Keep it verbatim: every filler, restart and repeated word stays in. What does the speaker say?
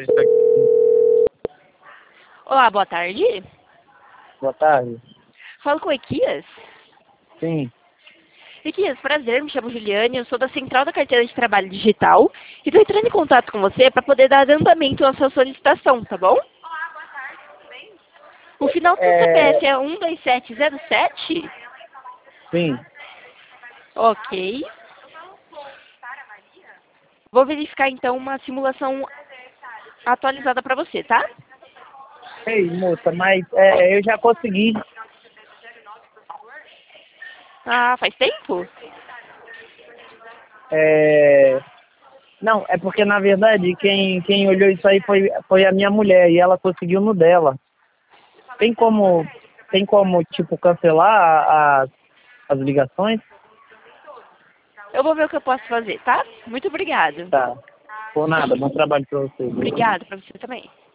tarde, tá aqui. Olá, boa tarde. Boa tarde. Falo com o Equias. Sim. Equias, prazer, me chamo Juliane, eu sou da Central da Carteira de Trabalho Digital e estou entrando em contato com você para poder dar andamento à sua solicitação, tá bom? O final do seu É... C P F é um dois sete zero sete? Sim. Ok. Vou verificar então uma simulação atualizada para você, tá? Ei, moça, mas é, eu já consegui. Ah, faz tempo? É... Não, é porque na verdade quem, quem olhou isso aí foi, foi a minha mulher e ela conseguiu no dela. Tem como, tem como tipo, cancelar as, as ligações? Eu vou ver o que eu posso fazer, tá? Muito obrigada. Tá. Por nada, bom trabalho pra vocês. Obrigada para você também.